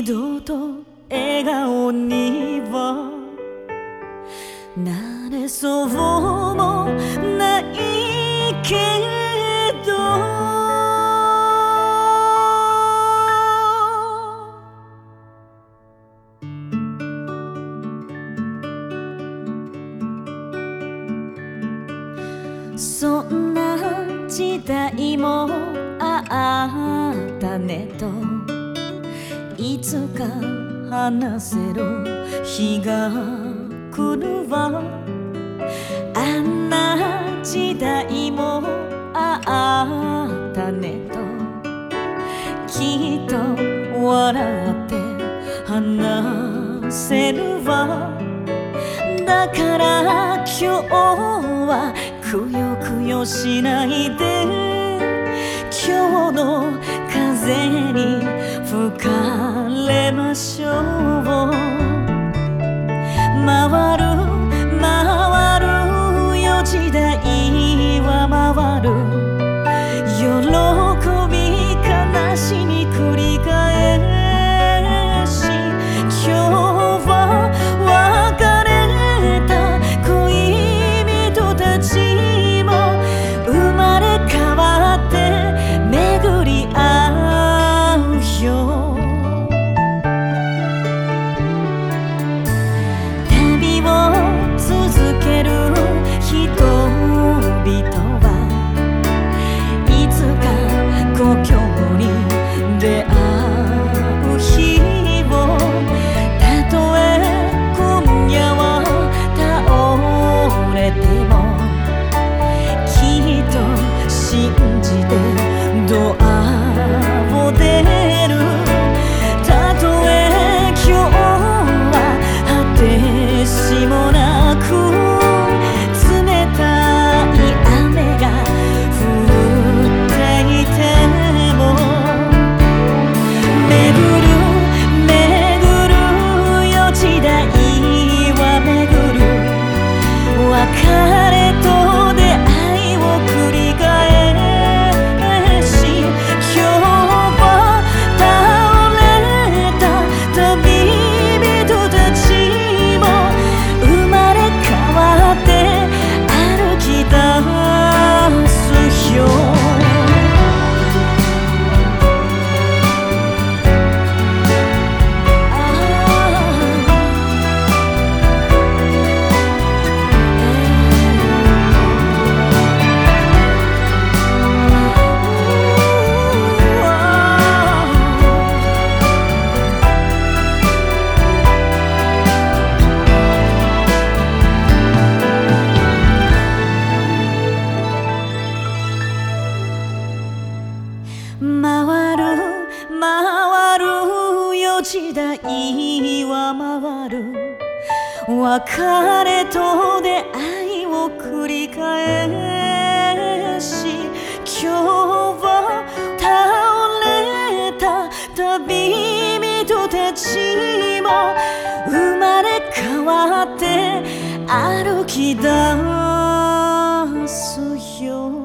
度と笑顔にはなれそうもないけど、そんな時代もあったねと、いつか話せる日が来るわ。あんな時代もあったねと、きっと笑って話せるわ。だから今日はくよくよしないで、今日の風に吹かれましょう。回る回るよ時代は回る、喜び悲しみ繰り返し、今日は別れた恋人たちも生まれ変わって巡り合うよ。旅を続ける人々はいつか故郷に出会う日を、たとえ今夜は倒れてもきっと信じてドアを出る。たとえ今日は果てしもなく冷たい雨が降っていても、巡る巡るよ時代は巡る、別れと出会いを繰り返し、今日は倒れた旅人たちも生まれ変わって歩き出すよ。回る回るよ時代は回る、別れと出会いを繰り返し、今日は倒れた旅人たちも生まれ変わって歩き出すよ。